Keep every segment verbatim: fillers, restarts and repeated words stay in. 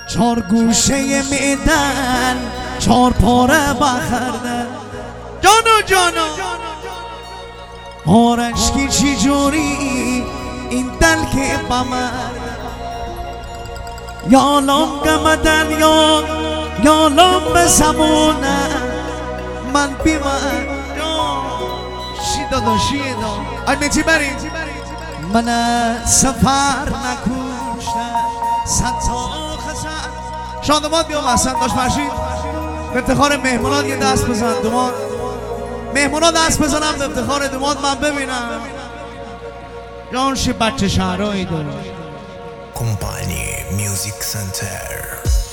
چار گوشه میدن چار پاره بخردن جانو جانو آرشکی چی جوری این دل که بمرد یالام گمدن یا یالام به زمونه من بیمن شی دادا شی دا ای میتی بریم من سفر نکوشته صد تا خزر شادمات بیام احسن داشت فرشید به افتخار مهمونات یه دست بزن دومان مهمونات دست بزنم به افتخار دومان من ببینم جانشی بچه شهرهایی داره کمپانی میوزیک سنتر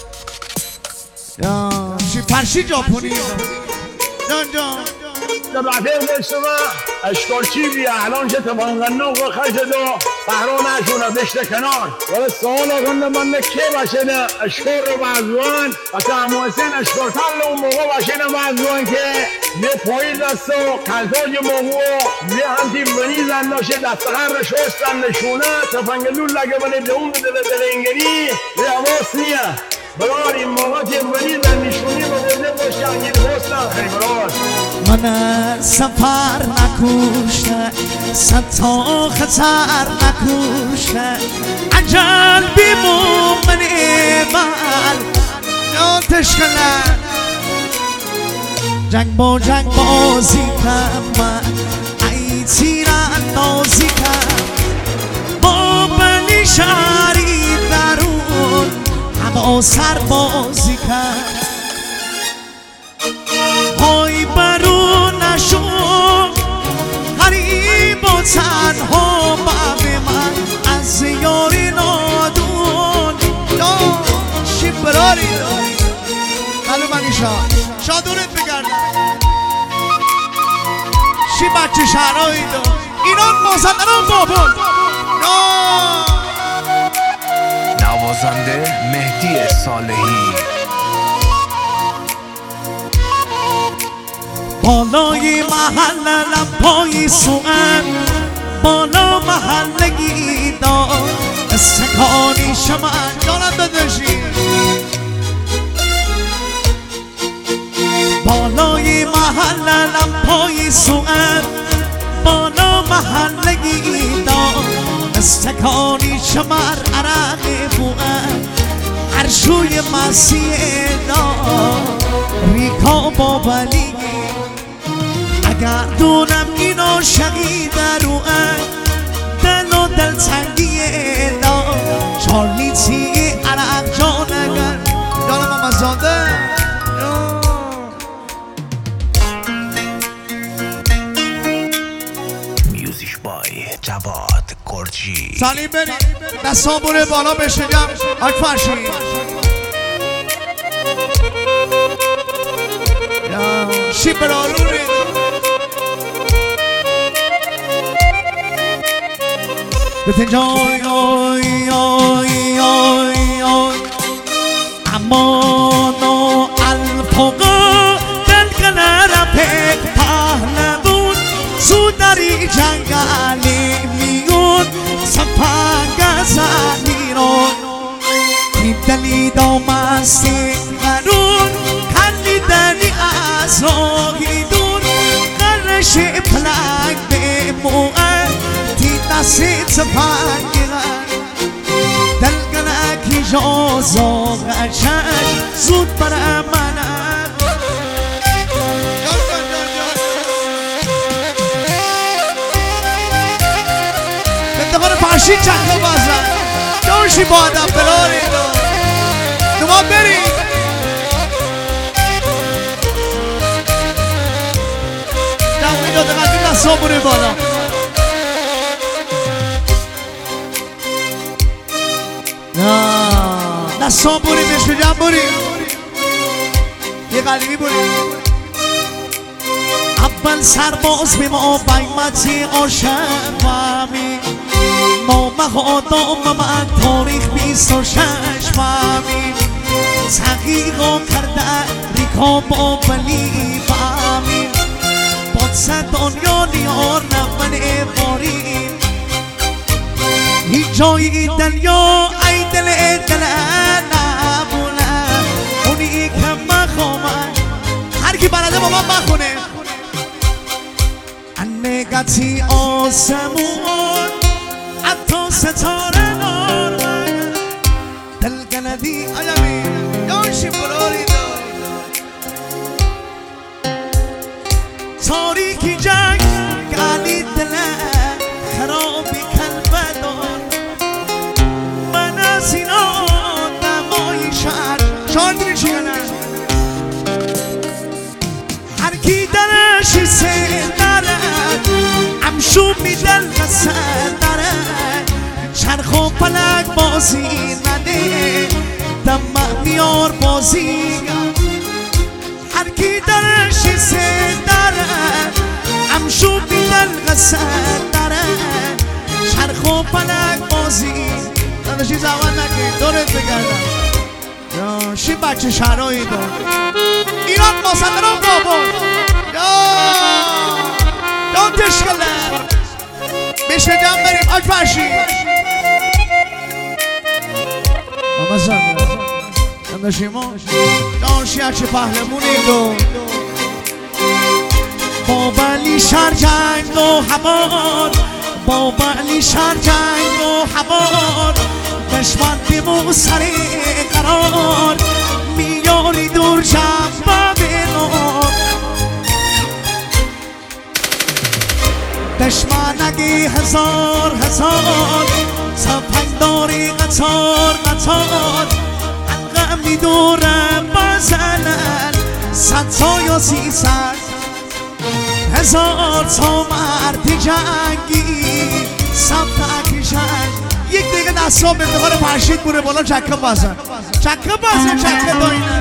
جانشی فرشید ژاپنی جان جان بعدين بالسماء اشكر تشيبي اعلان تبغى نغنوا خشدوا فهرون عشونا بشت كنار والصالة غنى من كي باشنا اشكر بعضوان اتا محسن اشكر تلو موقع باشنا بعضوان که نه پایی دستو کلتاج موقع نه همتی بنی زنداشه دستغر شستن نشونه تفنگلون لگه بله دوم بده بده انگری به عواص نیه برار این موقع که بنی زندشونی بوده باشه انگیر بستن خیلی برار من سفر نکوشته صد تا خطر نکوشته عجل بیمون من ایمال یادش کنن جنگ با جنگ بازی کن من ای تیر اندازی کن با بلی شهری درون هوا سر بازی کن های برون نشو غریب و تنها باب من از یاری نادون شی براری قلو منیشا شادونت بگردن شی بچه شهرهایی دو ایران مازندران بابون نوازنده مهدی صالحی بالای محل لبای سوئن بالا محلگی دار استکانی شمن جانم بدشی بالای محل لبای سوئن بالا محلگی دار استکانی شمر عرق بوئن عرشوی مسیح دار ریکا بابلی اگر دونم اینو شقی دروه دل و دل تنگیه دا چارلی تی عرق جان اگر جانم هم ازاده میوزیک بای جواد گرجی سالی بریم دستان بوره بالا بشنیم آک فرشی شی برالوری بتن جای آی آی آی آی امانو الفقا دل کنر پک پهلوون سودری جنگلی میون سپنگ زنیرون دلی دامستی غرون کلی دلی از راهی دون قرش پلک به موه تی سپنگ دل گلکی جازا غشش زود برا منم به دقار پاشی چکلو بازم جوشی بادم براری دو دوما بریم دقیقی دو دقیقی دستا بوری بالا دستا بوری بشو جمع بوری یه قلیبی بوری اول سرباز بیم و بیمتی عاشق فهمی نامه آدم من تاریخ بیست و شش فهمی تحقیق کرده ریکا با بلی فهمی بادس دنیا نیار نمن باری هیچ جایی دنیا ای دل دل با من خونه نگاتی آسمون حتی ستاره نار دل گندی آدمی یاشی بروری دار تاریکی جنگ گانی دله خرابی کلبه دار من از اینا نمایی شهر شهر دیگه چی گنه هر کی درشی سه داره همشون میدن قصه داره چرخ و پلک بازی نده دمه میار بازی هر کی درشی سه داره همشون میدن قصه داره چرخ و پلک بازی نداشتی زمان نکن دورت بگردم یا شی بچه شهرهایی دار ایران مازندران بابون یا یا تشکله بشه جمع بریم آج فرشی ماما زن داشتیم ما داشتی هرچه پهلمونی دو با بلی شهر جنگ و حبار با بلی شهر جنگ و حبار دشمن دیمو سری قرار میاری دور جنبه بینار دشمن اگه هزار هزار سپنگ داری قطار قطار حلقه میدوره بزنن صد تا یا سیصد هزار تا مرد جنگی سمت اکیشن یک دیگه دستان به افتخار فرشید بوره بالا چکه بازن چکه بازن چکه داینه